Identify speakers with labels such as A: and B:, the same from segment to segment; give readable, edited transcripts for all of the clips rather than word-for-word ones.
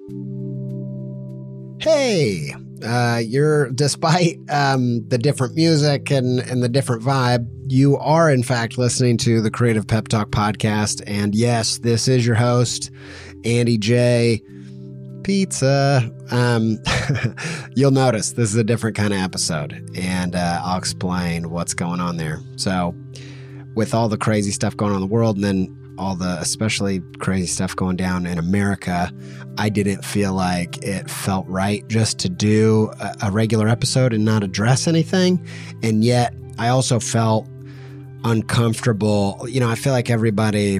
A: Hey, despite the different music and the different vibe, you are in fact listening to the Creative Pep Talk podcast. And yes, this is your host, Andy J. Pizza. You'll notice this is a different kind of episode, and I'll explain what's going on there. So with all the crazy stuff going on in the world, and then all the especially crazy stuff going down in America, I didn't feel like it felt right just to do a regular episode and not address anything. And yet I also felt uncomfortable. You know, I feel like everybody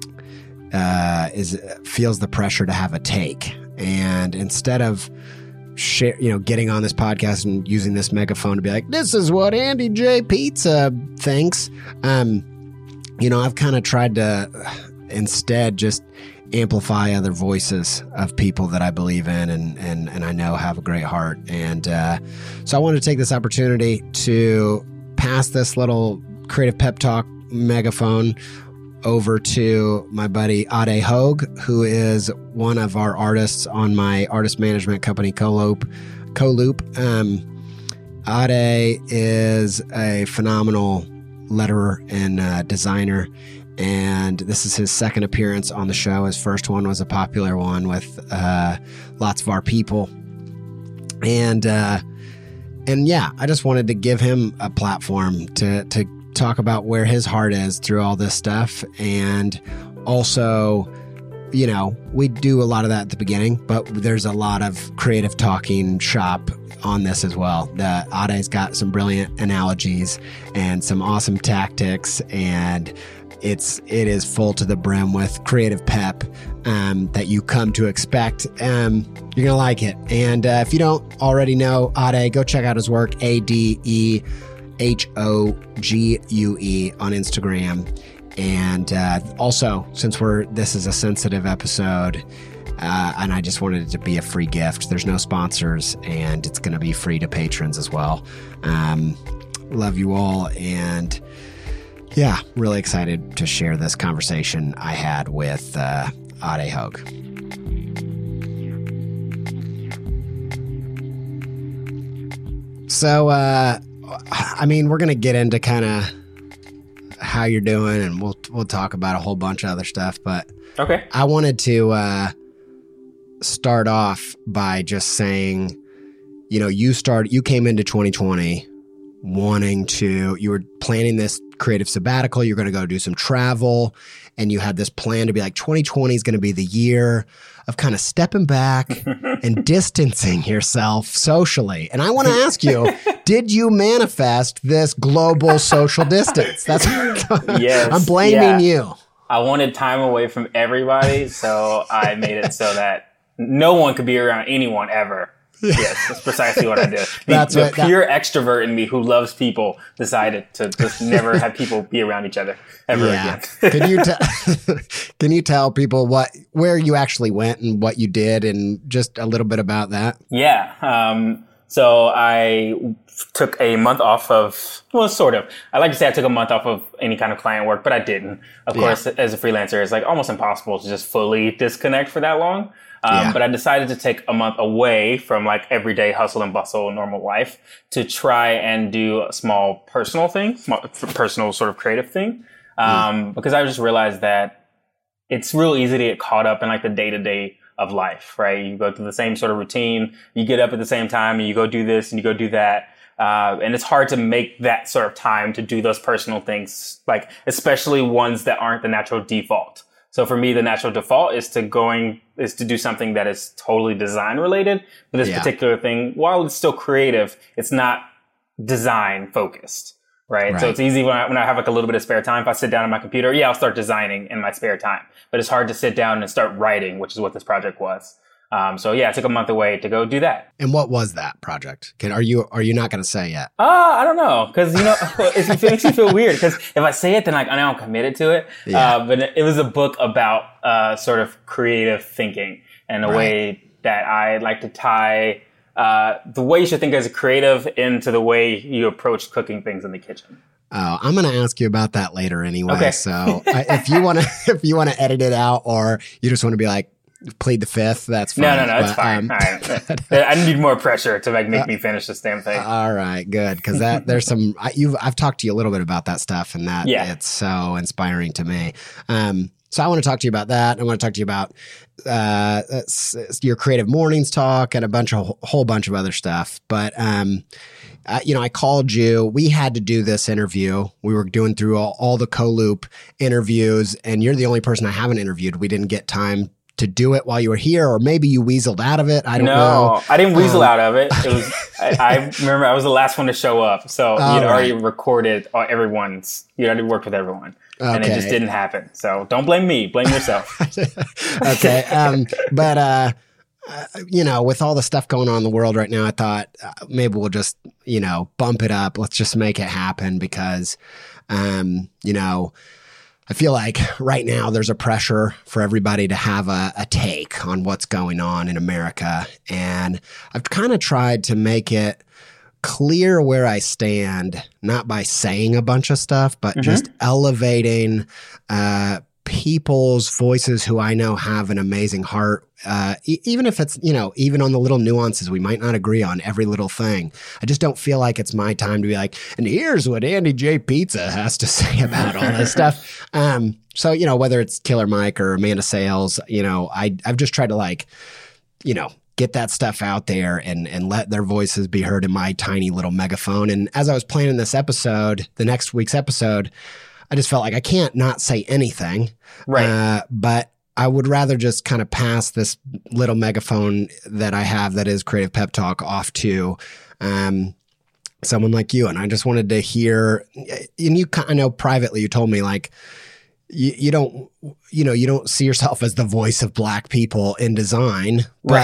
A: feels the pressure to have a take. And instead of getting on this podcast and using this megaphone to be like, this is what Andy J. Pizza thinks, I've kind of tried to instead just amplify other voices of people that I believe in and I know have a great heart. And so I wanted to take this opportunity to pass this little Creative Pep Talk megaphone over to my buddy Ade Hogue, who is one of our artists on my artist management company, Coloop. Ade is a phenomenal letterer and designer, and this is his second appearance on the show. His first one was a popular one with lots of our people, and yeah, I just wanted to give him a platform to talk about where his heart is through all this stuff. And also, we do a lot of that at the beginning, but there's a lot of creative talking shop on this as well. Ade's got some brilliant analogies and some awesome tactics, and it is full to the brim with creative pep that you come to expect. You're gonna like it. And if you don't already know Ade, go check out his work, ADEHOGUE on Instagram. And also, since this is a sensitive episode, and I just wanted it to be a free gift. There's no sponsors, and it's going to be free to patrons as well. Love you all, and yeah, really excited to share this conversation I had with Ade Hogue. So, we're going to get into kind of how you're doing, and we'll talk about a whole bunch of other stuff, but
B: okay.
A: I wanted to start off by just saying, you came into 2020 you were planning this creative sabbatical, you're going to go do some travel, and you had this plan to be like, 2020 is going to be the year of kind of stepping back and distancing yourself socially. And I want to ask you, did you manifest this global social distance? That's
B: yes,
A: I'm blaming you.
B: I wanted time away from everybody, so I made it so that no one could be around anyone ever. Yes, that's precisely what I did. The pure extrovert in me who loves people decided to just never have people be around each other ever again.
A: Can you tell people where you actually went and what you did and just a little bit about that?
B: Yeah. So I took a month off sort of. I like to say I took a month off of any kind of client work, but I didn't. Of course, as a freelancer, it's like almost impossible to just fully disconnect for that long. But I decided to take a month away from like everyday hustle and bustle and normal life to try and do a small personal thing, personal sort of creative thing. Because I just realized that it's real easy to get caught up in like the day-to-day of life, right? You go through the same sort of routine, you get up at the same time and you go do this and you go do that. And it's hard to make that sort of time to do those personal things, like especially ones that aren't the natural default. So for me, the natural default is to do something that is totally design related. But this particular thing, while it's still creative, it's not design focused, right? So it's easy when I have like a little bit of spare time. If I sit down on my computer, I'll start designing in my spare time. But it's hard to sit down and start writing, which is what this project was. I took a month away to go do that.
A: And what was that project? Are you not going to say yet?
B: I don't know, because it makes me feel weird. Because if I say it, then I know I'm committed to it. Yeah. But it was a book about sort of creative thinking and a way that I like to tie the way you should think as a creative into the way you approach cooking things in the kitchen.
A: Oh, I'm going to ask you about that later anyway.
B: Okay.
A: So if you want to edit it out, or you just want to be like, plead the fifth. That's fine.
B: No, it's fine. All right. I need more pressure to make me finish this damn thing.
A: All right, good. Because there's some, I've talked to you a little bit about that stuff, and that it's so inspiring to me. So I want to talk to you about that. I want to talk to you about your Creative Mornings talk and a whole bunch of other stuff. But I called you. We had to do this interview. We were doing through all the CoLoop interviews, and you're the only person I haven't interviewed. We didn't get time to do it while you were here, or maybe you weaseled out of it. I don't know.
B: No, I didn't weasel out of it. It was. I remember I was the last one to show up, so you'd already recorded everyone's. You'd already worked with everyone. Okay. And it just didn't happen. So don't blame me. Blame yourself.
A: Okay. But, with all the stuff going on in the world right now, I thought maybe we'll just, bump it up. Let's just make it happen because, I feel like right now there's a pressure for everybody to have a take on what's going on in America. And I've kind of tried to make it clear where I stand, not by saying a bunch of stuff, but just elevating people's voices who I know have an amazing heart. Even if it's, even on the little nuances, we might not agree on every little thing. I just don't feel like it's my time to be like, and here's what Andy J. Pizza has to say about all this stuff. So, whether it's Killer Mike or Amanda Sales, I've just tried to get that stuff out there and let their voices be heard in my tiny little megaphone. And as I was planning this episode, the next week's episode, I just felt like I can't not say anything.
B: Right.
A: But I would rather just kind of pass this little megaphone that I have that is Creative Pep Talk off to someone like you. And I just wanted to hear, and I know privately you told me like, you don't see yourself as the voice of Black people in design,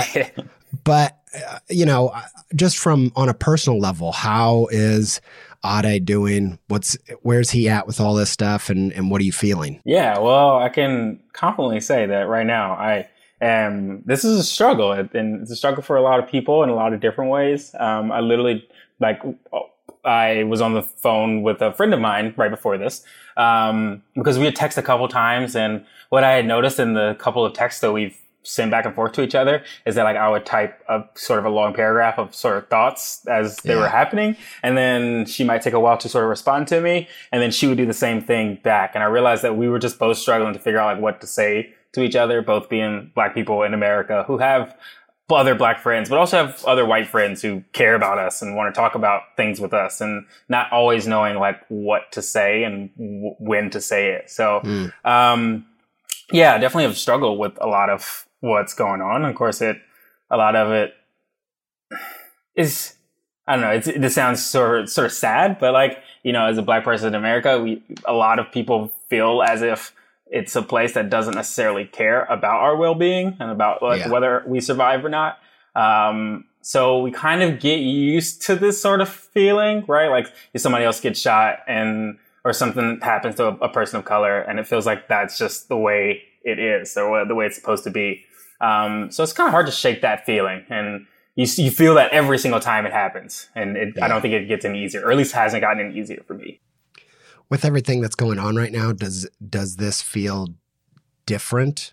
A: but just from on a personal level, how is Ade doing? Where's he at with all this stuff, and what are you feeling?
B: Yeah, well, I can confidently say that right now this is a struggle, and it's a struggle for a lot of people in a lot of different ways. I literally I was on the phone with a friend of mine right before this, because we had texted a couple times, and what I had noticed in the couple of texts that we've sent back and forth to each other is that I would type a sort of a long paragraph of sort of thoughts as they were happening, and then she might take a while to sort of respond to me, and then she would do the same thing back. And I realized that we were just both struggling to figure out what to say to each other, both being Black people in America who have other Black friends, but also have other white friends who care about us and want to talk about things with us, and not always knowing what to say and when to say it. So, definitely have struggled with a lot of what's going on. Of course, a lot of it is, I don't know, this sounds sort of sad, but as a Black person in America, a lot of people feel as if it's a place that doesn't necessarily care about our well-being and about whether we survive or not. So we kind of get used to this sort of feeling, right? If somebody else gets shot or something happens to a person of color, and it feels like that's just the way it is, or the way it's supposed to be. So it's kind of hard to shake that feeling. And you feel that every single time it happens. And I don't think it gets any easier, or at least hasn't gotten any easier for me.
A: With everything that's going on right now, does this feel different?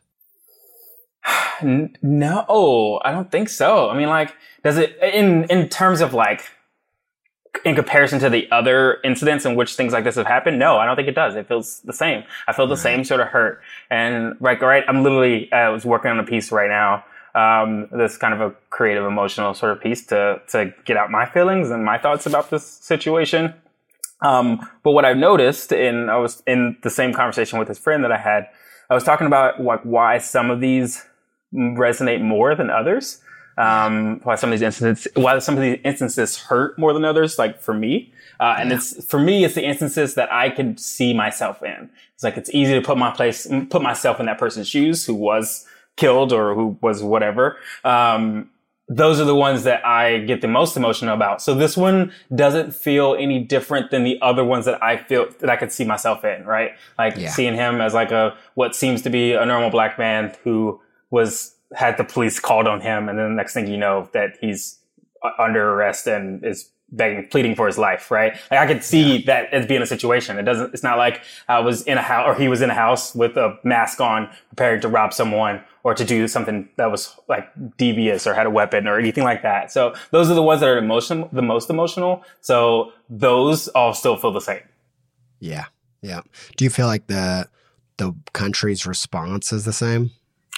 B: No, I don't think so. I mean, does it in terms of in comparison to the other incidents in which things like this have happened? No, I don't think it does. It feels the same. I feel the same sort of hurt. And I'm literally, I was working on a piece right now. This kind of a creative, emotional sort of piece to get out my feelings and my thoughts about this situation. But what I've noticed, I was in the same conversation with this friend that I had, I was talking about why some of these resonate more than others. Why some of these instances hurt more than others, for me. And for me, it's the instances that I can see myself in. It's easy to put myself in that person's shoes who was killed or who was whatever. Those are the ones that I get the most emotional about. So this one doesn't feel any different than the other ones that I feel that I could see myself in, right? Seeing him as what seems to be a normal Black man who had the police called on him. And then the next thing you know that he's under arrest and is begging, pleading for his life, right? Like I could see that as being a situation. It's not like I was in a house or he was in a house with a mask on, preparing to rob someone or to do something that was like devious or had a weapon or anything like that. So those are the ones that are the most emotional. So those all still feel the same.
A: Yeah. Yeah. Do you feel like the country's response is the same?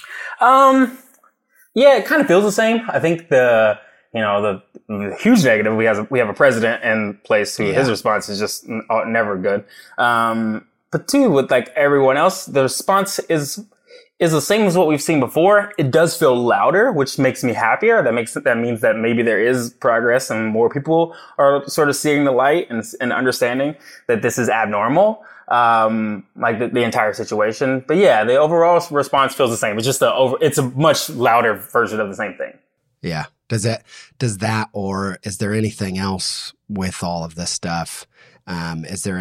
B: Yeah, it kind of feels the same. I think the huge negative, we have a president in place who his response is just never good. But two, with like everyone else, the response is the same as what we've seen before. It does feel louder, which makes me happier. That means that maybe there is progress and more people are sort of seeing the light and understanding that this is abnormal. Like the entire situation. But yeah, the overall response feels the same. It's just it's a much louder version of the same thing.
A: Yeah. Does that, or is there anything else with all of this stuff? Is there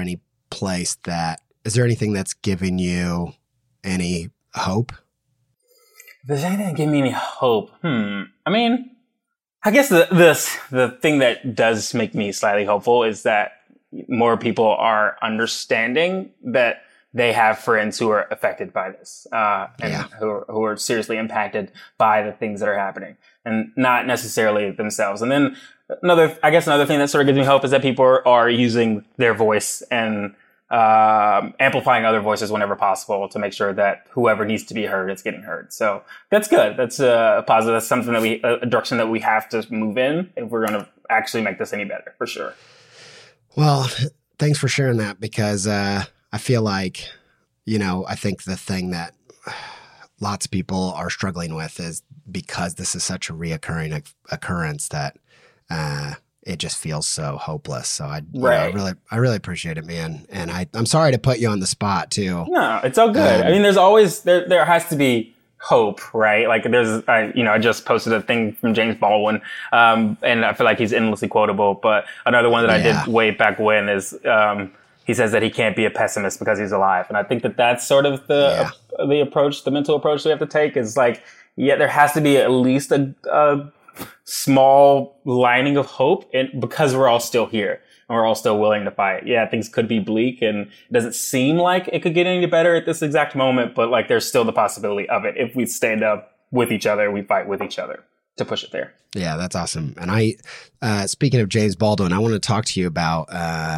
A: anything that's giving you any hope?
B: If there's anything that give me any hope, I mean, I guess the thing that does make me slightly hopeful is that more people are understanding that they have friends who are affected by this, who are seriously impacted by the things that are happening, and not necessarily themselves. And then another thing that sort of gives me hope is that people are using their voice and amplifying other voices whenever possible to make sure that whoever needs to be heard is getting heard. So that's good. That's a positive. That's something a direction that we have to move in if we're going to actually make this any better, for sure.
A: Well, thanks for sharing that, because I feel like, I think the thing that lots of people are struggling with is because this is such a reoccurring occurrence that it just feels so hopeless. So I really appreciate it, man. And I'm sorry to put you on the spot too.
B: No, it's all good. I mean, there's always there has to be hope, right? Like I just posted a thing from James Baldwin, and I feel like he's endlessly quotable. But another one that I did way back when is he says that he can't be a pessimist because he's alive, and I think that's sort of the approach, the mental approach we have to take is like, there has to be at least a small lining of hope, and because we're all still here. And we're all still willing to fight. Yeah, things could be bleak and it doesn't seem like it could get any better at this exact moment, but like there's still the possibility of it. If we stand up with each other, we fight with each other to push it there.
A: Yeah, that's awesome. And speaking of James Baldwin, I want to talk to you about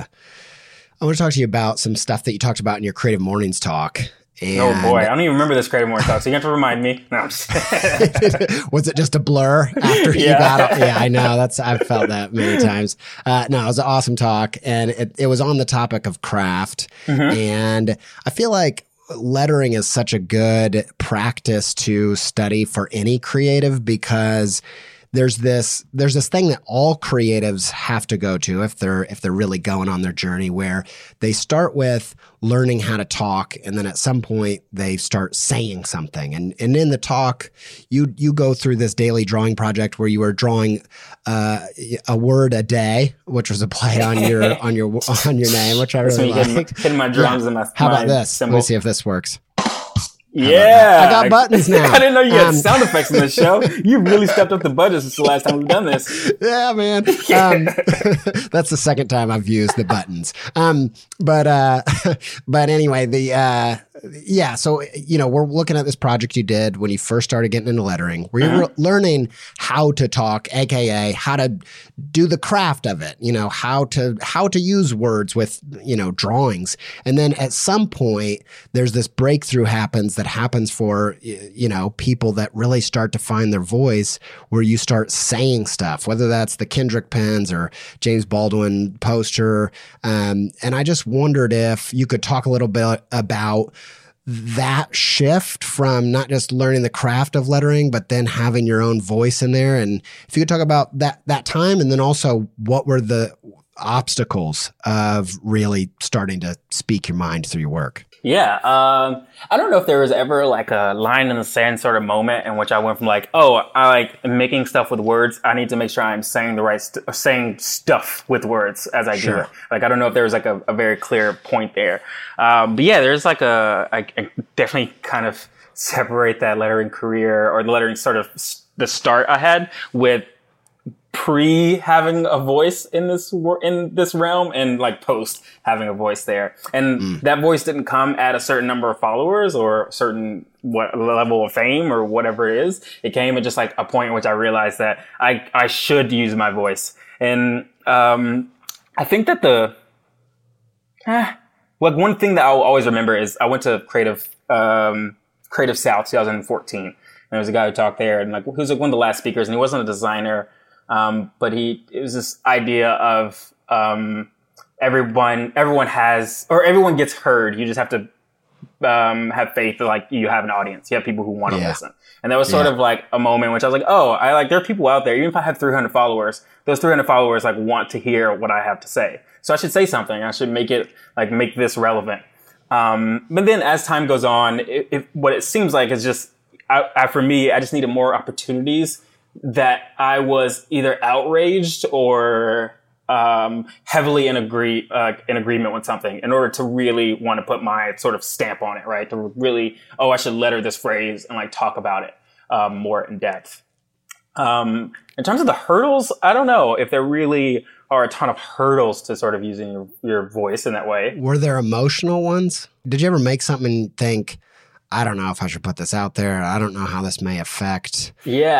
A: some stuff that you talked about in your Creative Mornings talk. And
B: oh boy, I don't even remember this Creative Morning talk, so you have to remind me. No, I'm just
A: Was it just a blur after you got up? Yeah, I know. I've felt that many times. No, it was an awesome talk, and it was on the topic of craft. Mm-hmm. And I feel like lettering is such a good practice to study for any creative, because there's this thing that all creatives have to go to if they're really going on their journey, where they start with learning how to talk, and then at some point they start saying something. And in the talk, you go through this daily drawing project where you are drawing a word a day, which was a play on your name, which I really liked.
B: Hitting my drums and my
A: How about this?
B: Symbol.
A: Let me see if this works.
B: Yeah,
A: I got buttons now.
B: I didn't know you had sound effects in this show. You really stepped up the budget since the last time we've done this.
A: Yeah, man. That's the second time I've used the buttons. But anyway, so, we're looking at this project you did when you first started getting into lettering, where you're learning how to talk, AKA how to do the craft of it, how to use words with, drawings. And then at some point, there's this breakthrough that happens for, people that really start to find their voice, where you start saying stuff, whether that's the Kendrick pens or James Baldwin poster. And I just wondered if you could talk a little bit about that shift from not just learning the craft of lettering, but then having your own voice in there. And if you could talk about that time, and then also what were the obstacles of really starting to speak your mind through your work?
B: Yeah. I don't know if there was ever like a line in the sand sort of moment in which I went from like, I like making stuff with words. I need to make sure I'm saying the right saying stuff with words as I do it. Like, I don't know if there was like a very clear point there. But yeah, there's like I definitely kind of separate that lettering career or the lettering sort of the start I had with pre having a voice in this realm and like post having a voice there. And that voice didn't come at a certain number of followers or a certain level of fame or whatever it is. It came at just like a point in which I realized that I should use my voice. And I think that one thing that I'll always remember is I went to Creative South 2014. And there was a guy who talked there, and like he was like one of the last speakers, and he wasn't a designer. But it was this idea of everyone gets heard. You just have to have faith that like you have an audience. You have people who want to listen. And that was sort of like a moment in which I was like, oh, there are people out there, even if I have 300 followers, those 300 followers like want to hear what I have to say. So I should say something. I should make this relevant. But then as time goes on, what it seems like is just, for me, I just needed more opportunities that I was either outraged or heavily in agreement with something in order to really want to put my sort of stamp on it, right? To really, I should letter this phrase and like talk about it more in depth. In terms of the hurdles, I don't know if there really are a ton of hurdles to sort of using your voice in that way.
A: Were there emotional ones? Did you ever make something and think, I don't know if I should put this out there. I don't know how this may affect,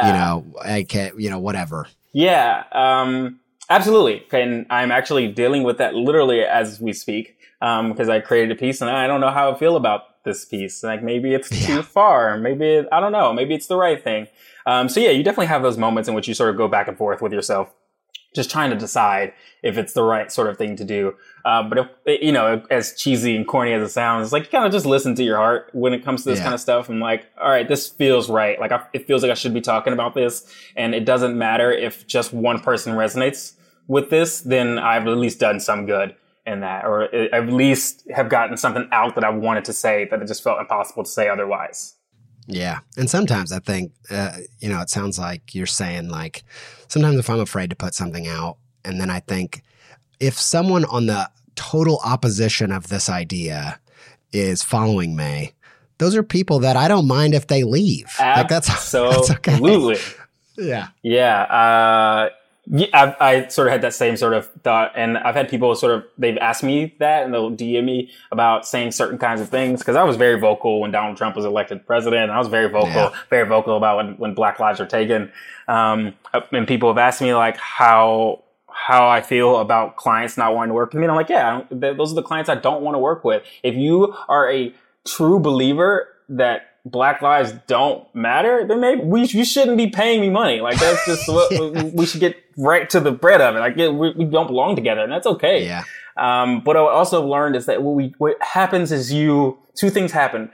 A: whatever.
B: Yeah, absolutely. And I'm actually dealing with that literally as we speak, because I created a piece and I don't know how I feel about this piece. Like maybe it's too far. Maybe, I don't know. Maybe it's the right thing. So yeah, you definitely have those moments in which you sort of go back and forth with yourself, just trying to decide if it's the right sort of thing to do. But if, as cheesy and corny as it sounds, it's like you kind of just listen to your heart when it comes to this kind of stuff. I'm like, all right, this feels right. Like it feels like I should be talking about this, and it doesn't matter if just one person resonates with this, then I've at least done some good in that, or at least have gotten something out that I wanted to say that it just felt impossible to say otherwise.
A: Yeah. And sometimes I think, it sounds like you're saying like, sometimes if I'm afraid to put something out, and then I think if someone on the total opposition of this idea is following me, those are people that I don't mind if they leave. That's okay.
B: Absolutely.
A: Yeah.
B: Yeah. I sort of had that same sort of thought, and I've had people they've asked me that, and they'll DM me about saying certain kinds of things, because I was very vocal when Donald Trump was elected president. I was very vocal about when Black lives were taken. And people have asked me like how I feel about clients not wanting to work with me. And I'm like, yeah, those are the clients I don't want to work with. If you are a true believer that Black lives don't matter, then maybe you shouldn't be paying me money. Like that's just what we should get right to the bread of it. Like we don't belong together, and that's okay.
A: Yeah.
B: But I also learned is that what happens is two things happen.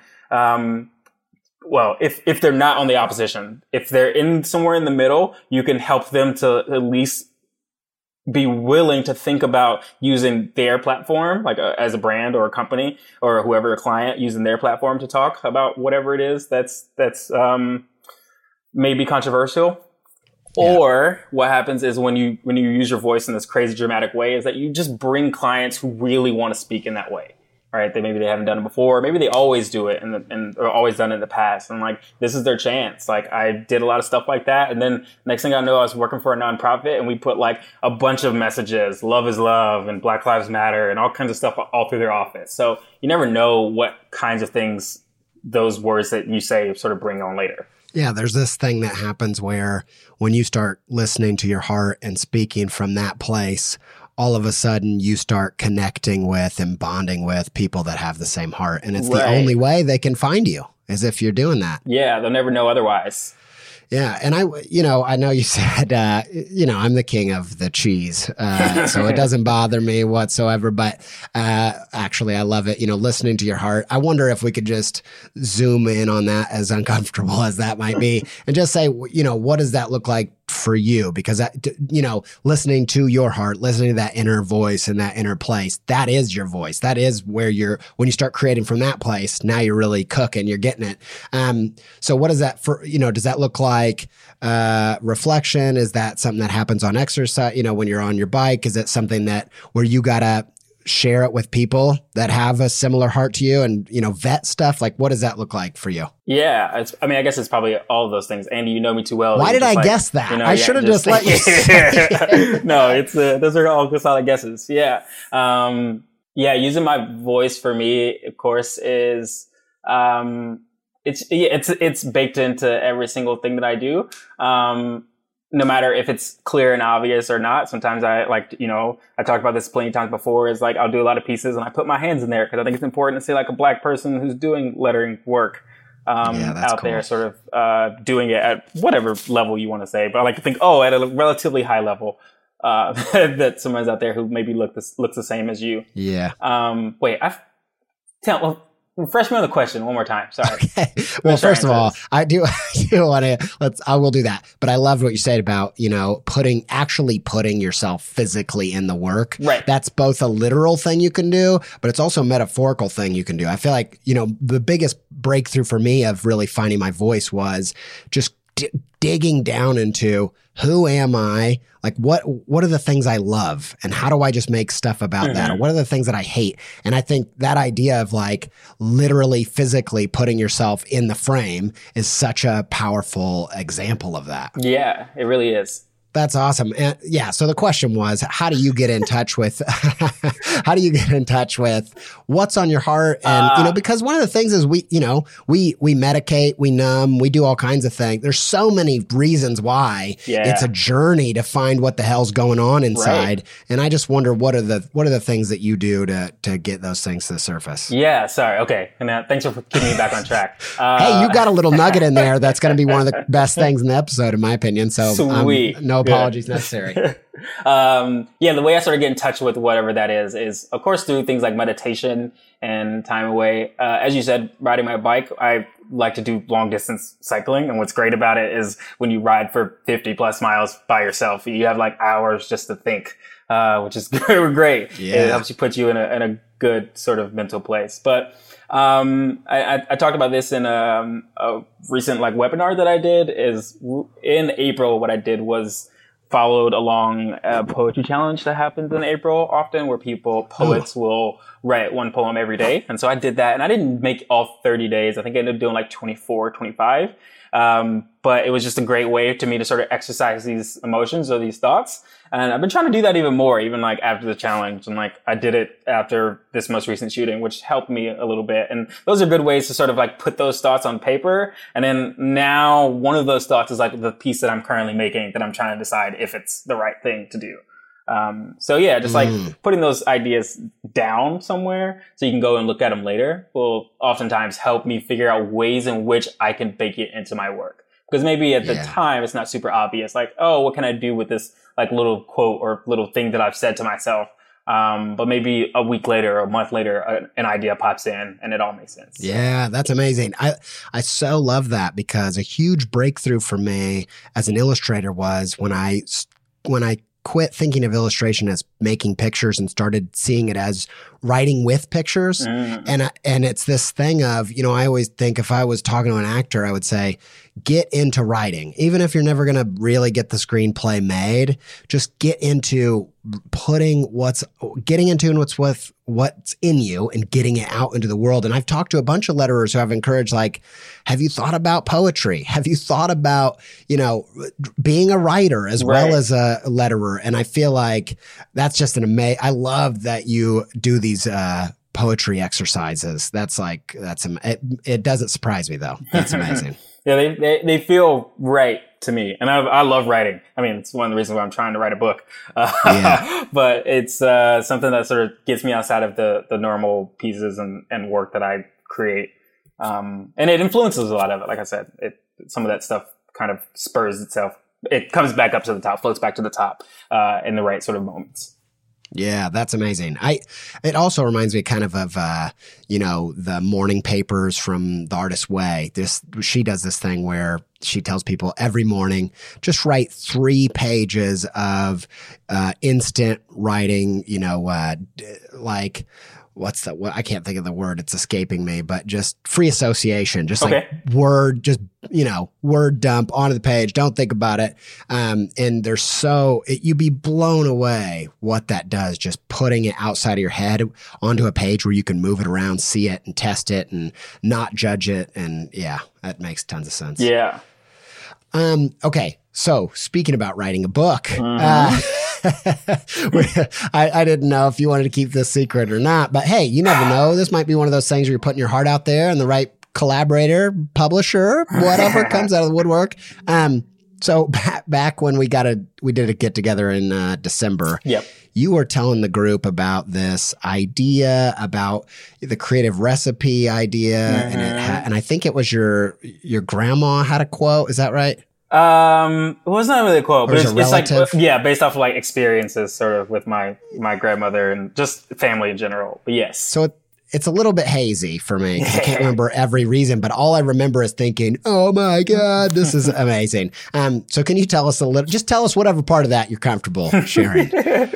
B: Well, if they're not on the opposition, if they're in somewhere in the middle, you can help them to at least be willing to think about using their platform, like as a brand or a company or whoever a client, using their platform to talk about whatever it is that's maybe controversial. Yeah. Or what happens is when you use your voice in this crazy dramatic way is that you just bring clients who really want to speak in that way. Right? Maybe they haven't done it before. Maybe they always do it and or always done it in the past. And like, this is their chance. Like I did a lot of stuff like that. And then next thing I know, I was working for a nonprofit and we put like a bunch of messages, love is love and Black Lives Matter and all kinds of stuff all through their office. So you never know what kinds of things those words that you say sort of bring on later.
A: Yeah, there's this thing that happens where when you start listening to your heart and speaking from that place, all of a sudden you start connecting with and bonding with people that have the same heart. And it's the only way they can find you is if you're doing that.
B: Yeah, they'll never know otherwise.
A: Yeah. And I know you said, I'm the king of the cheese. So it doesn't bother me whatsoever, but, actually I love it. Listening to your heart. I wonder if we could just zoom in on that, as uncomfortable as that might be, and just say, what does that look like for you? Because listening to your heart, listening to that inner voice and that inner place, that is your voice. That is where when you start creating from that place, now you're really cooking, you're getting it. So what is that does that look like, reflection? Is that something that happens on exercise? When you're on your bike, is it something where you gotta share it with people that have a similar heart to you and, vet stuff? Like, what does that look like for you?
B: Yeah. I guess it's probably all of those things. Andy, you know me too well.
A: Why did I guess that? I should have just let you say it.
B: No, those are all solid guesses. Yeah. Using my voice for me, of course, is, it's baked into every single thing that I do. No matter if it's clear and obvious or not. Sometimes I I talked about this plenty of times before, is like, I'll do a lot of pieces and I put my hands in there because I think it's important to see like a Black person who's doing lettering work, out there sort of, doing it at whatever level you want to say. But I like to think, at a relatively high level, that someone's out there who maybe looks the same as you.
A: Yeah.
B: Refresh me on the question one more time. Sorry.
A: Okay. Well, first of all, I will do that. But I loved what you said about, putting yourself physically in the work.
B: Right.
A: That's both a literal thing you can do, but it's also a metaphorical thing you can do. I feel like, the biggest breakthrough for me of really finding my voice was just digging down into who am I? Like, what are the things I love? And how do I just make stuff about that? Or what are the things that I hate? And I think that idea of like literally physically putting yourself in the frame is such a powerful example of that.
B: Yeah, it really is.
A: That's awesome. And so the question was, how do you get in touch with what's on your heart? And, because one of the things is we medicate, we numb, we do all kinds of things. There's so many reasons why it's a journey to find what the hell's going on inside. Right. And I just wonder, what are the things that you do to get those things to the surface? Yeah.
B: Sorry. Okay. And thanks for keeping me back on track.
A: Hey, you got a little nugget in there. That's going to be one of the best things in the episode, in my opinion. So
B: sweet.
A: No apologies necessary.
B: The way I sort of get in touch with whatever that is of course through things like meditation and time away. As you said, riding my bike, I like to do long distance cycling. And what's great about it is when you ride for 50 plus miles by yourself, you have like hours just to think, which is great. Yeah. It helps you put you in a good sort of mental place. But I talked about this in a recent like webinar that I did. Is in April, what I did was followed along a poetry challenge that happens in April often, where poets will write one poem every day. And so I did that, and I didn't make all 30 days. I think I ended up doing like 24, 25. But it was just a great way to me to sort of exercise these emotions or these thoughts. And I've been trying to do that even more, even like after the challenge. And like I did it after this most recent shooting, which helped me a little bit. And those are good ways to sort of like put those thoughts on paper. And then now one of those thoughts is like the piece that I'm currently making that I'm trying to decide if it's the right thing to do. Just like putting those ideas down somewhere so you can go and look at them later will oftentimes help me figure out ways in which I can bake it into my work. Because maybe at the time it's not super obvious, like, what can I do with this like little quote or little thing that I've said to myself? But maybe a week later or a month later, an idea pops in and it all makes sense.
A: Yeah, that's amazing. I so love that, because a huge breakthrough for me as an illustrator was when I quit thinking of illustration as making pictures and started seeing it as writing with pictures. And it's this thing of, I always think if I was talking to an actor, I would say, get into writing. Even if you're never going to really get the screenplay made, just get into getting into what's in you and getting it out into the world. And I've talked to a bunch of letterers who have encouraged, like, have you thought about poetry? Have you thought about, being a writer as well as a letterer? And I feel like that's just I love that you do these, poetry exercises. It doesn't surprise me though. That's amazing.
B: Yeah, they feel right to me, and I love writing. I mean, it's one of the reasons why I'm trying to write a book. But it's something that sort of gets me outside of the normal pieces and work that I create, and it influences a lot of it. Like I said, some of that stuff kind of spurs itself. It comes back up to the top, floats back to the top in the right sort of moments.
A: Yeah, that's amazing. It also reminds me kind of the morning papers from The Artist's Way. She does this thing where she tells people every morning, just write 3 pages of instant writing, like I can't think of the word. It's escaping me, but just free association, just like word dump onto the page. Don't think about it. And you'd be blown away what that does. Just putting it outside of your head onto a page where you can move it around, see it and test it and not judge it. And yeah, that makes tons of sense.
B: Yeah.
A: Okay. So speaking about writing a book, I didn't know if you wanted to keep this secret or not, but hey, you never know. This might be one of those things where you're putting your heart out there and the right collaborator, publisher, whatever comes out of the woodwork. So back when we did a get together in December.
B: Yep.
A: You were telling the group about this idea, about the creative recipe idea, and I think it was your grandma had a quote. Is that right?
B: It wasn't really a quote, but it's like, based off of like experiences sort of with my grandmother and just family in general. But yes. So
A: it's a little bit hazy for me because I can't remember every reason, but all I remember is thinking, oh my God, this is amazing. So can you tell us just tell us whatever part of that you're comfortable sharing.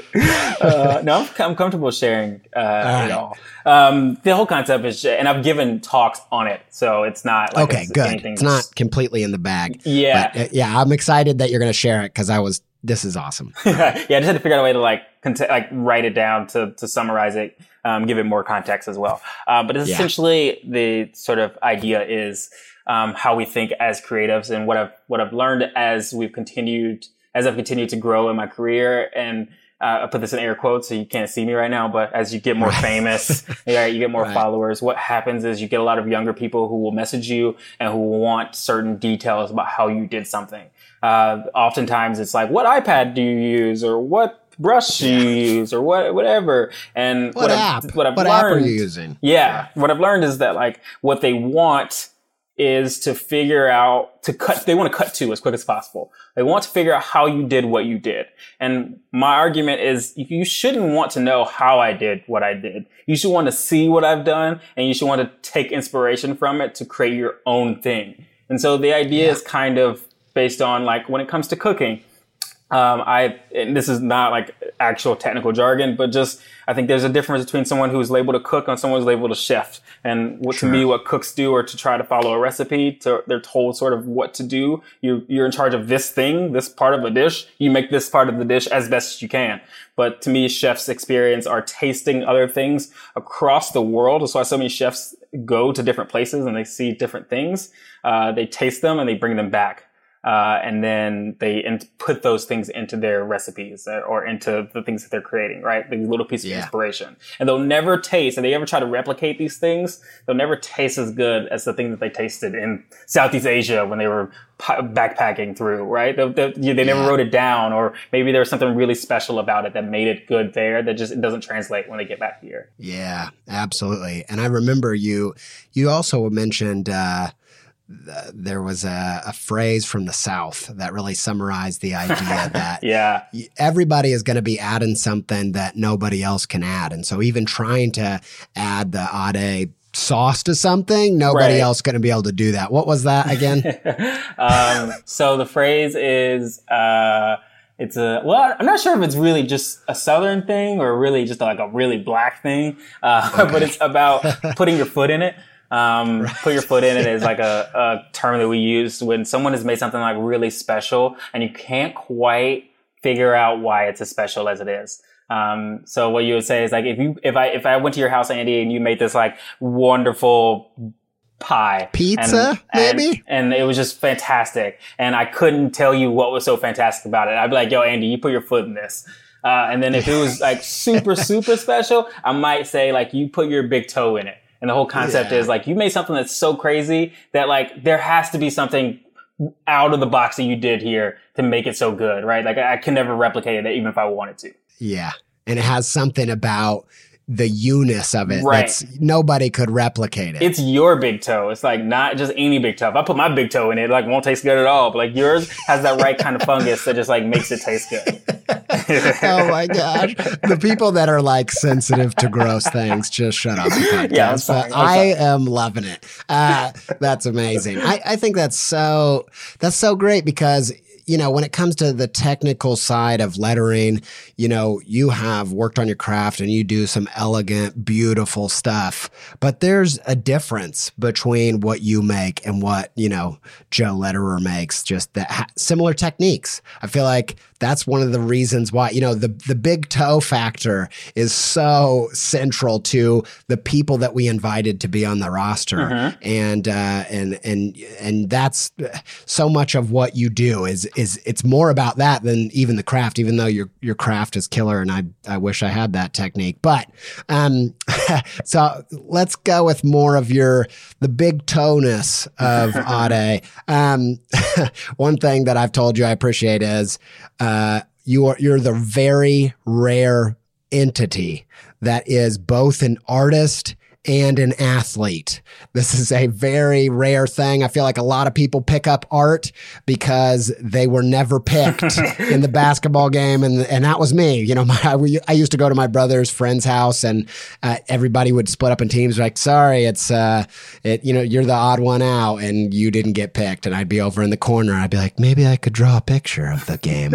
B: No, I'm comfortable sharing it all. The whole concept is, and I've given talks on it, so it's not like
A: okay, good. It's not completely in the bag.
B: Yeah.
A: But, I'm excited that you're going to share it because this is awesome.
B: I just had to figure out a way to like write it down to summarize it, give it more context as well. But essentially the sort of idea is how we think as creatives, and what I've learned as I've continued to grow in my career. And I put this in air quotes so you can't see me right now, but as you get more famous, you get more followers, what happens is you get a lot of younger people who will message you and who will want certain details about how you did something. Oftentimes it's like, what iPad do you use, or what brush do you use, or whatever. And
A: what app are you using?
B: Yeah. What I've learned is that like what they want is to figure out they want to cut to as quick as possible. They want to figure out how you did what you did. And my argument is you shouldn't want to know how I did what I did. You should want to see what I've done, and you should want to take inspiration from it to create your own thing. And so the idea is kind of based on like when it comes to cooking, and this is not like actual technical jargon, but just, I think there's a difference between someone who's labeled a cook and someone who's labeled a chef. And to me, what cooks do are to try to follow a recipe. They're told sort of what to do. You're in charge of this thing, this part of a dish. You make this part of the dish as best as you can. But to me, chefs' experience are tasting other things across the world. That's why so many chefs go to different places and they see different things. They taste them and they bring them back. And then they put those things into their recipes or into the things that they're creating, right? These little pieces of inspiration. And they'll never taste, and they ever try to replicate these things, they'll never taste as good as the thing that they tasted in Southeast Asia when they were backpacking through, right? They never wrote it down, or maybe there was something really special about it that made it good there that just it doesn't translate when they get back here.
A: Yeah, absolutely. And I remember you also mentioned, there was a phrase from the South that really summarized the idea that everybody is going to be adding something that nobody else can add. And so even trying to add the Ade sauce to something, nobody else going to be able to do that. What was that again?
B: So the phrase is, I'm not sure if it's really just a Southern thing or really just like a really black thing. But it's about putting your foot in it. Put your foot in it is like a term that we use when someone has made something like really special and you can't quite figure out why it's as special as it is. So what you would say is like, if I went to your house, Andy, and you made this like wonderful pie.
A: Pizza, maybe?
B: And it was just fantastic. And I couldn't tell you what was so fantastic about it. I'd be like, yo, Andy, you put your foot in this. And then if it was like super, super special, I might say like, you put your big toe in it. And the whole concept is like, you made something that's so crazy that like, there has to be something out of the box that you did here to make it so good, right? Like I can never replicate it even if I wanted to.
A: Yeah. And it has something about the you-ness of it. Right. Nobody could replicate it.
B: It's your big toe. It's like not just any big toe. If I put my big toe in it, like won't taste good at all. But like yours has that right kind of fungus that just like makes it taste good.
A: Oh my gosh. The people that are like sensitive to gross things, just shut up.
B: Yeah, I'm sorry.
A: I am loving it. That's amazing. I think that's so great because when it comes to the technical side of lettering, you have worked on your craft and you do some elegant, beautiful stuff. But there's a difference between what you make and what, Joe Letterer makes, just similar techniques. I feel like that's one of the reasons why, the big toe factor is so central to the people that we invited to be on the roster. And that's so much of what you do is it's more about that than even the craft, even though your craft is killer. And I wish I had that technique, but, so let's go with more of the big toe-ness of Ade. One thing that I've told you I appreciate is, you're the very rare entity that is both an artist and an athlete. This is a very rare thing. I feel like a lot of people pick up art because they were never picked in the basketball game. And that was me. I used to go to my brother's friend's house and everybody would split up in teams like, sorry, you're the odd one out and you didn't get picked. And I'd be over in the corner. I'd be like, maybe I could draw a picture of the game.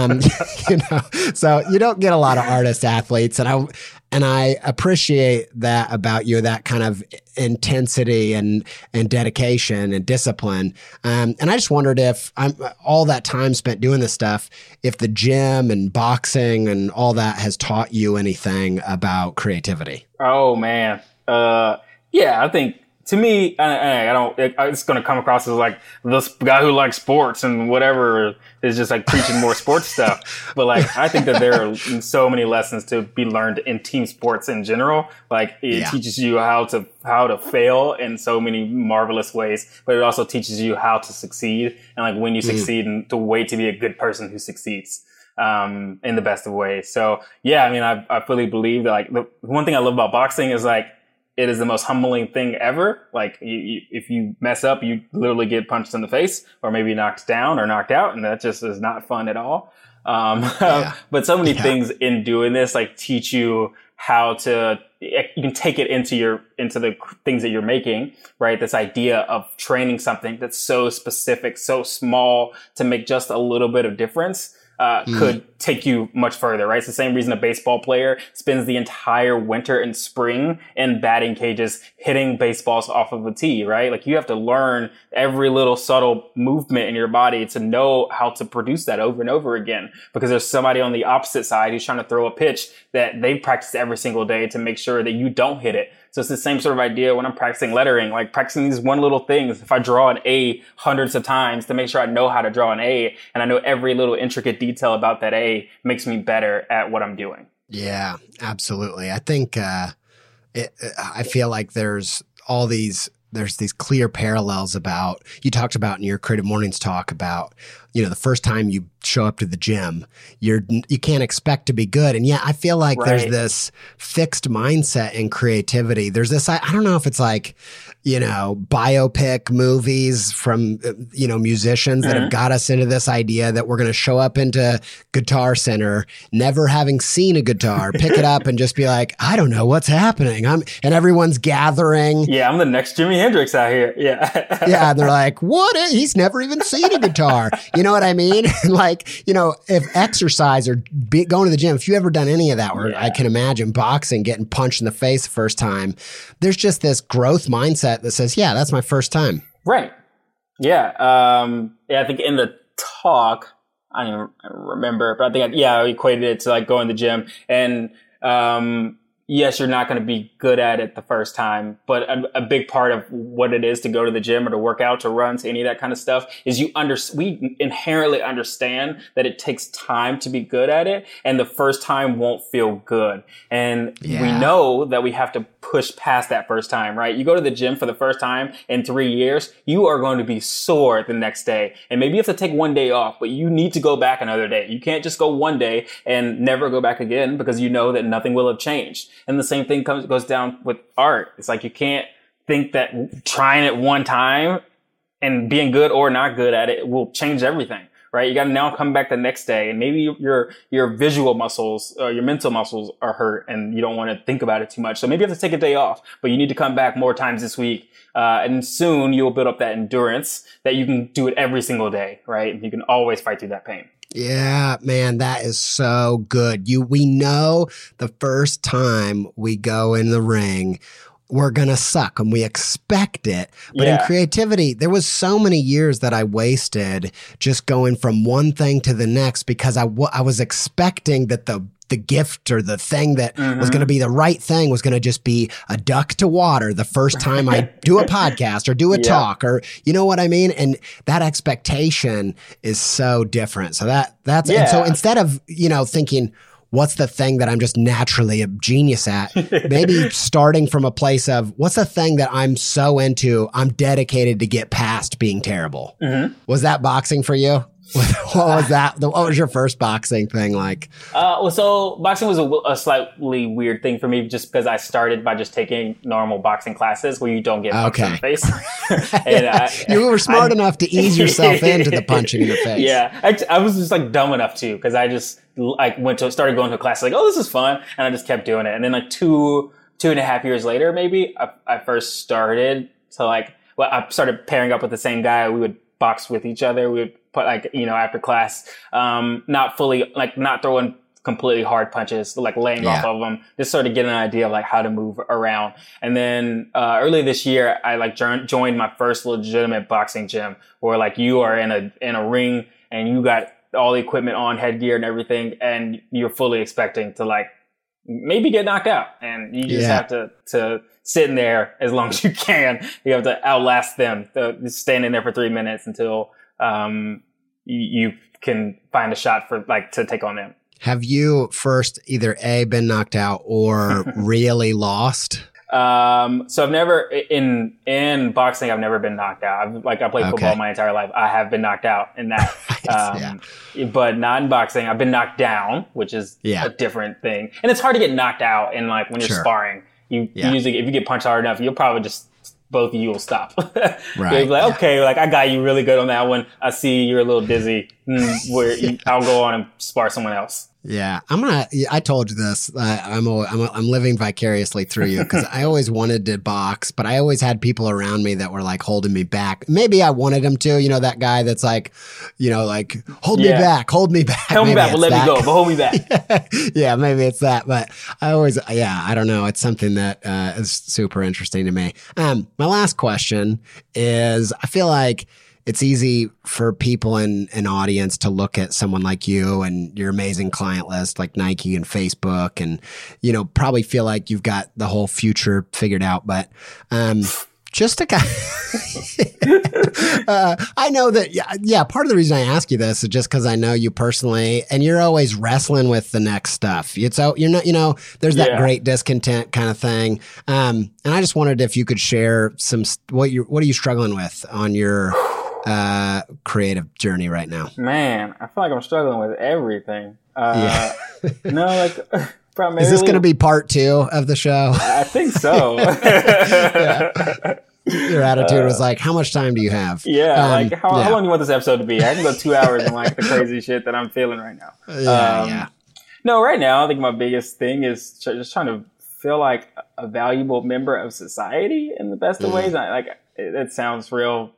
A: So you don't get a lot of artist athletes. And I appreciate that about you, that kind of intensity and dedication and discipline. And I just wondered if all that time spent doing this stuff, if the gym and boxing and all that has taught you anything about creativity.
B: Oh, man. Yeah, I think to me, it's going to come across as like this guy who likes sports and whatever is just like preaching more sports stuff. But like, I think that there are so many lessons to be learned in team sports in general. Like it teaches you how to fail in so many marvelous ways, but it also teaches you how to succeed. And like when you succeed and the way to be a good person who succeeds. In the best of ways. So yeah, I mean, I fully believe that like the one thing I love about boxing is like, it is the most humbling thing ever. Like if you mess up, you literally get punched in the face or maybe knocked down or knocked out. And that just is not fun at all. But so many things in doing this, like teach you how to, you can take it into the things that you're making, right? This idea of training something that's so specific, so small to make just a little bit of difference. Could take you much further, right? It's the same reason a baseball player spends the entire winter and spring in batting cages hitting baseballs off of a tee, right? Like you have to learn every little subtle movement in your body to know how to produce that over and over again, because there's somebody on the opposite side who's trying to throw a pitch that they practice every single day to make sure that you don't hit it. So it's the same sort of idea when I'm practicing lettering, like practicing these one little things. If I draw an A hundreds of times to make sure I know how to draw an A and I know every little intricate detail about that A makes me better at what I'm doing.
A: Yeah, absolutely. I think I feel like there's these clear parallels about, you talked about in your Creative Mornings talk about, the first time you show up to the gym, you can't expect to be good. And yeah, I feel like there's this fixed mindset in creativity. There's this, I don't know if it's like, biopic movies from, musicians that have got us into this idea that we're going to show up into Guitar Center, never having seen a guitar, pick it up and just be like, I don't know what's happening. And everyone's gathering.
B: Yeah. I'm the next Jimi Hendrix out here. Yeah.
A: Yeah. And they're like, what? He's never even seen a guitar. You know what I mean? Like, if exercise or going to the gym, if you ever done any of that, or I can imagine boxing, getting punched in the face the first time, there's just this growth mindset that says, yeah, that's my first time.
B: Right. Yeah. I think in the talk, I don't even remember, but I think, I equated it to like going to the gym and, yes, you're not going to be good at it the first time, but a big part of what it is to go to the gym or to work out, to run, to any of that kind of stuff is we inherently understand that it takes time to be good at it, and the first time won't feel good. And we know that we have to push past that first time, right? You go to the gym for the first time in 3 years, you are going to be sore the next day. And maybe you have to take one day off, but you need to go back another day. You can't just go one day and never go back again, because you know that nothing will have changed. And the same thing goes down with art. It's like you can't think that trying it one time and being good or not good at it will change everything, right? You got to now come back the next day, and maybe your visual muscles, your mental muscles are hurt, and you don't want to think about it too much. So maybe you have to take a day off, but you need to come back more times this week, and soon you'll build up that endurance that you can do it every single day, right? You can always fight through that pain.
A: Yeah, man, that is so good. We know the first time we go in the ring, we're going to suck and we expect it. But in creativity, there was so many years that I wasted just going from one thing to the next because I was expecting that the gift or the thing that was going to be the right thing was going to just be a duck to water the first time I do a podcast or do a talk, or you know what I mean? And that expectation is so different. So that's, and so instead of, thinking, what's the thing that I'm just naturally a genius at? Maybe starting from a place of what's the thing that I'm so into, I'm dedicated to get past being terrible. Was that boxing for you? What was that? What was your first boxing thing like?
B: So boxing was a slightly weird thing for me just because I started by just taking normal boxing classes where you don't get punched in the face. And
A: you were smart enough to ease yourself into the punching in the face.
B: Yeah. I was just like dumb enough too because I just started going to a class like, oh, this is fun. And I just kept doing it. And then like two and a half years later, maybe I first started to I started pairing up with the same guy. We would box with each other. We would put after class, not throwing completely hard punches, like laying off of them, just sort of get an idea of like how to move around. And then, early this year, I joined my first legitimate boxing gym where like you are in a ring and you got all the equipment on, headgear and everything. And you're fully expecting to like maybe get knocked out, and you just have to sit in there as long as you can. You have to outlast them, standing there for 3 minutes until you can find a shot for to take on them.
A: Have you first either been knocked out or really lost?
B: So I've never in boxing. I've never been knocked out. I played football my entire life. I have been knocked out in that, but not in boxing. I've been knocked down, which is a different thing. And it's hard to get knocked out. And like when you're sparring, you usually if you get punched hard enough, you'll probably just both of you will stop. Right. You'll be like, okay, like I got you really good on that one. I see you're a little dizzy. I'll go on and spar someone else.
A: Yeah, I told you this. I'm living vicariously through you because I always wanted to box, but I always had people around me that were like holding me back. Maybe I wanted them to, that guy that's like, hold me back.
B: Hold me back, but let me go, but hold me back.
A: Yeah, maybe it's that, but I always, I don't know. It's something that is super interesting to me. My last question is, I feel like it's easy for people in an audience to look at someone like you and your amazing client list like Nike and Facebook and, probably feel like you've got the whole future figured out. But just to kind I know that, part of the reason I ask you this is just because I know you personally and you're always wrestling with the next stuff. So you're not, there's that great discontent kind of thing. And I just wondered if you could share what are you struggling with on your creative journey right now?
B: Man, I feel like I'm struggling with everything. Primarily,
A: is this going to be part 2 of the show?
B: I think so.
A: Your attitude was like, how much time do you have?
B: How long do you want this episode to be? I can go 2 hours and like the crazy shit that I'm feeling right now. No, right now, I think my biggest thing is just trying to feel like a valuable member of society in the best of ways. It sounds real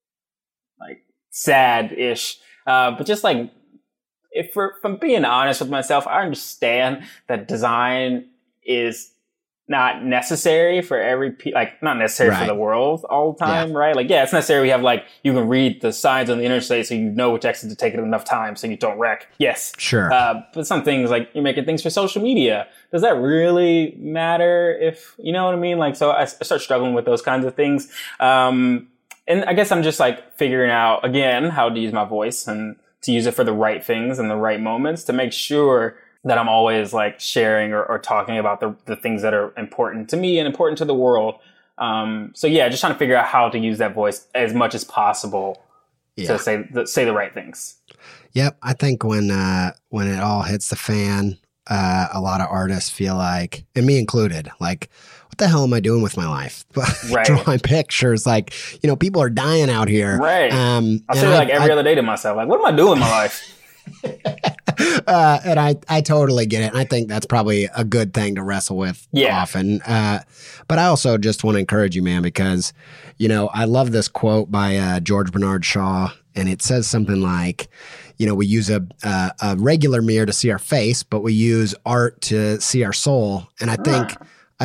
B: sad-ish. But just like, if I'm being honest with myself, I understand that design is not necessary for not necessary for the world all the time, right? It's necessary. We have you can read the signs on the interstate so you know which exit to take at enough time so you don't wreck. Yes.
A: Sure.
B: But some things you're making things for social media. Does that really matter if, you know what I mean? So I start struggling with those kinds of things. And I guess I'm just figuring out again how to use my voice and to use it for the right things and the right moments to make sure that I'm always sharing or talking about the things that are important to me and important to the world. Just trying to figure out how to use that voice as much as possible to say the right things.
A: Yep. I think when it all hits the fan, a lot of artists feel like, and me included, what the hell am I doing with my life?
B: Right.
A: Drawing pictures, like, you know, people are dying out here.
B: Right. I say like every other day to myself, like, what am I doing in my life?
A: And I totally get it. And I think that's probably a good thing to wrestle with often. But I also just want to encourage you, man, because, you know, I love this quote by George Bernard Shaw, and it says something like, you know, we use a regular mirror to see our face, but we use art to see our soul. And I think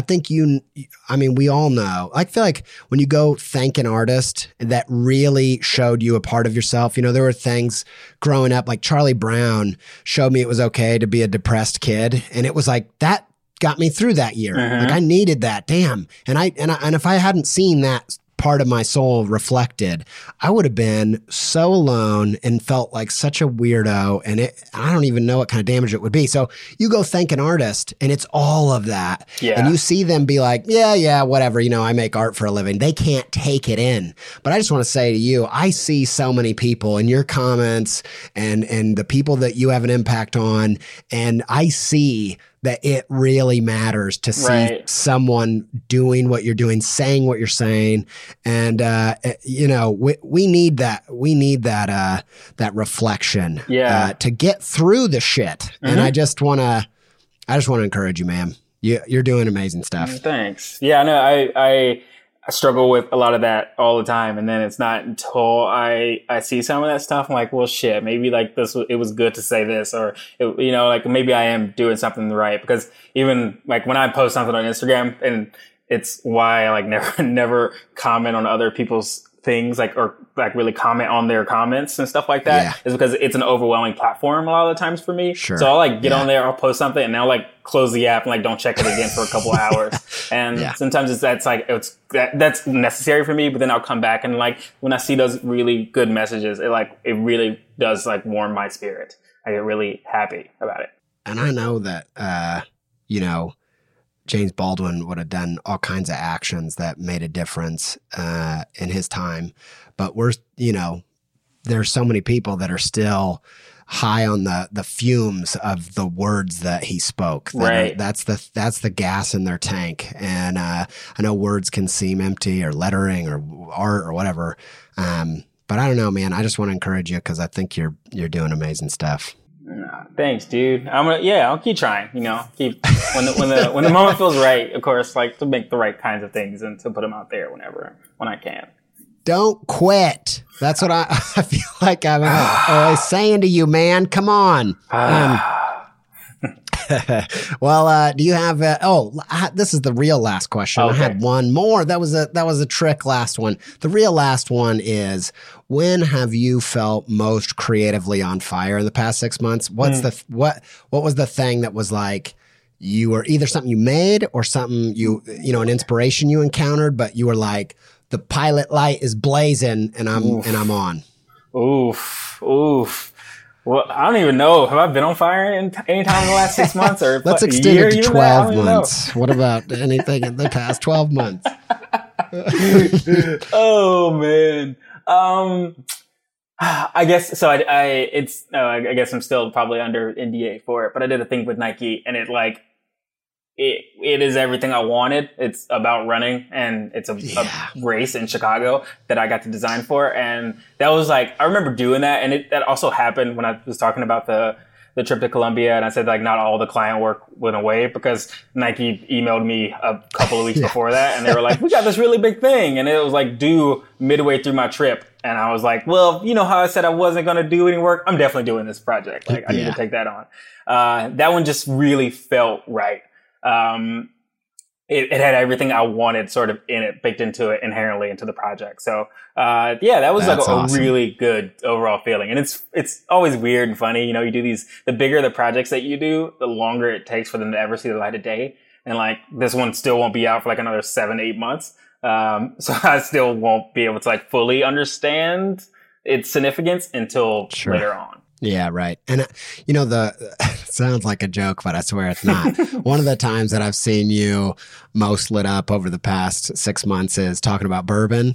A: we all know. I feel like when you go thank an artist that really showed you a part of yourself, you know, there were things growing up, like Charlie Brown showed me it was okay to be a depressed kid. And it was like, that got me through that year. Like I needed that. Damn. And if I hadn't seen that part of my soul reflected, I would have been so alone and felt like such a weirdo. And I don't even know what kind of damage it would be. So you go thank an artist and it's all of that. Yeah. And you see them be like, yeah, whatever. You know, I make art for a living. They can't take it in. But I just want to say to you, I see so many people in your comments and the people that you have an impact on. And I see that it really matters to see someone doing what you're doing, saying what you're saying. And, you know, we need that. We need that reflection to get through the shit. And I just want to encourage you, man. You're doing amazing stuff.
B: Thanks. Yeah, no, I struggle with a lot of that all the time. And then it's not until I see some of that stuff, I'm like, well, shit, maybe like it was good to say this, or, you know, like maybe I am doing something right. Because even like when I post something on Instagram, and it's why I like never comment on other people's things, like, or like really comment on their comments and stuff like that, is because it's an overwhelming platform a lot of the times for me. Sure. So I'll like get on there, I'll post something, and I'll like close the app and like don't check it again for a couple hours. And sometimes that's necessary for me, but then I'll come back and like when I see those really good messages, it really does like warm my spirit. I get really happy about it.
A: And I know that you know, James Baldwin would have done all kinds of actions that made a difference in his time. But you know, there's so many people that are still high on the fumes of the words that he spoke. That's the gas in their tank. And I know words can seem empty, or lettering or art or whatever. But I don't know, man. I just want to encourage you because I think you're doing amazing stuff.
B: Thanks, dude. I'll keep trying, you know, when the moment feels right, of course, like to make the right kinds of things and to put them out there when I can.
A: Don't quit. That's what I feel like I'm always saying to you, man. Come on. Well, do you have, this is the real last question. Okay. I had one more. That was a trick last one. The real last one is, when have you felt most creatively on fire in the past 6 months? What was the thing that was like, you were either something you made or something you know, an inspiration you encountered, but you were like, the pilot light is blazing and I'm on.
B: Oof. Well, I don't even know. Have I been on fire any time in the last 6 months? Or
A: let's extend it to 12 months. What about anything in the past 12 months?
B: Oh, man. I guess so. I guess I'm still probably under NDA for it, but I did a thing with Nike, and it is everything I wanted. It's about running, and it's a race in Chicago that I got to design for. And that was like, I remember doing that. And that also happened when I was talking about the trip to Colombia. And I said like, not all the client work went away because Nike emailed me a couple of weeks before that. And they were like, we got this really big thing. And it was like due midway through my trip. And I was like, well, you know how I said I wasn't going to do any work? I'm definitely doing this project. Like I need to take that on. That one just really felt right. It had everything I wanted sort of in it, baked into it inherently into the project. So, that was like a really good overall feeling. And it's always weird and funny. You know, you do the bigger the projects that you do, the longer it takes for them to ever see the light of day. And like this one still won't be out for like another 7-8 months. So I still won't be able to like fully understand its significance until later on.
A: Yeah, right. And, you know, it sounds like a joke, but I swear it's not. One of the times that I've seen you most lit up over the past 6 months is talking about bourbon.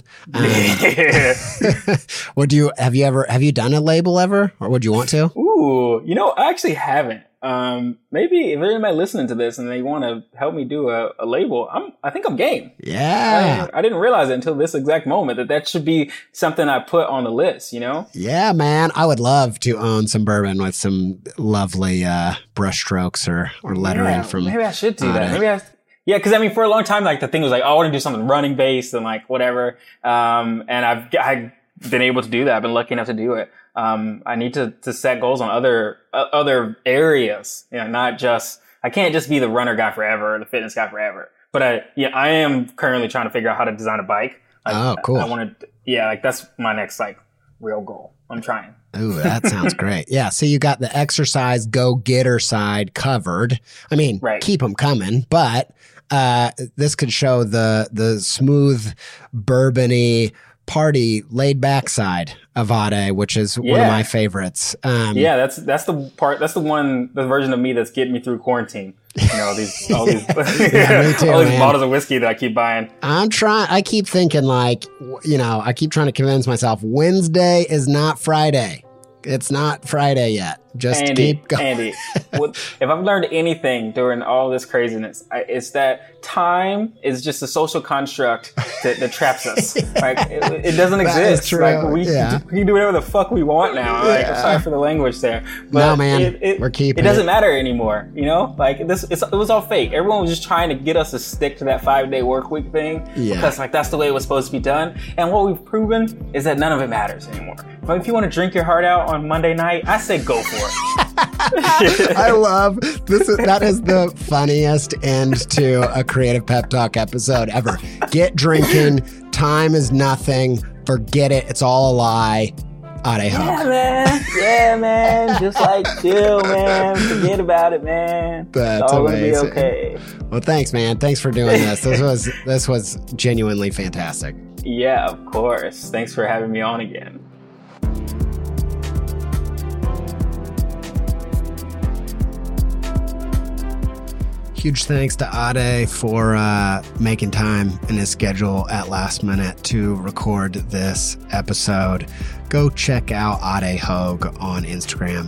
A: Have you done a label ever, or would you want to?
B: Ooh, you know, I actually haven't. Maybe if anybody listening to this and they want to help me do a label, I think I'm game.
A: Yeah.
B: I didn't realize it until this exact moment that should be something I put on the list, you know?
A: Yeah, man. I would love to own some bourbon with some lovely brush strokes or lettering from.
B: Maybe I should do that. Yeah, because I mean, for a long time, like the thing was like, oh, I want to do something running based and like whatever. And I've been able to do that. I've been lucky enough to do it. I need to set goals on other areas. You know, not just, I can't just be the runner guy forever or the fitness guy forever. But I am currently trying to figure out how to design a bike.
A: Oh, cool.
B: I want to, like that's my next like real goal. I'm trying.
A: Ooh, that sounds great. Yeah. So you got the exercise go-getter side covered. I mean, Keep them coming, but this could show the smooth, bourbony, party, laid back side of Ade, which is one of my favorites.
B: That's the version of me that's getting me through quarantine. You know, all these bottles of whiskey that I keep buying.
A: I keep thinking like, you know, I keep trying to convince myself Wednesday is not Friday. It's not Friday yet. Just keep going.
B: Andy, if I've learned anything during all this craziness, it's that time is just a social construct that traps us. Like it doesn't exist.
A: True.
B: Like we can do whatever the fuck we want now. Like I'm sorry for the language there, but
A: no, man, we're keeping
B: it. Doesn't matter anymore. You know, like it was all fake. Everyone was just trying to get us to stick to that 5-day work week thing because like that's the way it was supposed to be done. And what we've proven is that none of it matters anymore. But if you want to drink your heart out on Monday night, I say go for it.
A: I love this. That is the funniest end to a Creative Pep Talk episode ever. Get drinking. Time is nothing. Forget it. It's all a lie. Ade Hogue.
B: Yeah, man. Just like chill, man. Forget about it, man.
A: That's
B: it's all
A: amazing.
B: Gonna be okay.
A: Well, thanks, man. Thanks for doing this. This was genuinely fantastic.
B: Yeah, of course. Thanks for having me on again.
A: Huge thanks to Ade for making time in his schedule at last minute to record this episode. Go check out Ade Hogue on Instagram,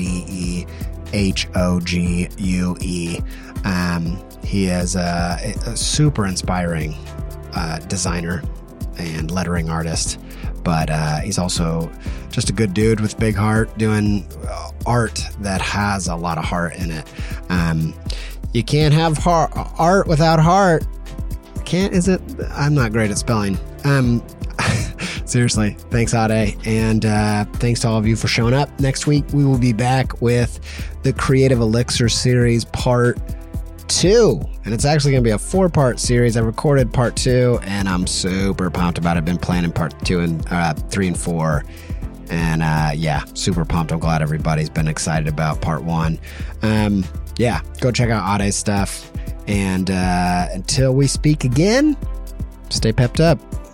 A: ADEHOGUE. He is a super inspiring designer and lettering artist, but he's also just a good dude with a big heart doing art that has a lot of heart in it. You can't have art without heart. Is it? I'm not great at spelling. Seriously, thanks, Ade. And thanks to all of you for showing up. Next week, we will be back with the Creative Elixir series part 2. And it's actually going to be a 4-part series. I recorded part 2, and I'm super pumped about it. I've been planning part 2 and 3 and 4. And super pumped. I'm glad everybody's been excited about part 1. Go check out Ade's stuff. And until we speak again, stay pepped up.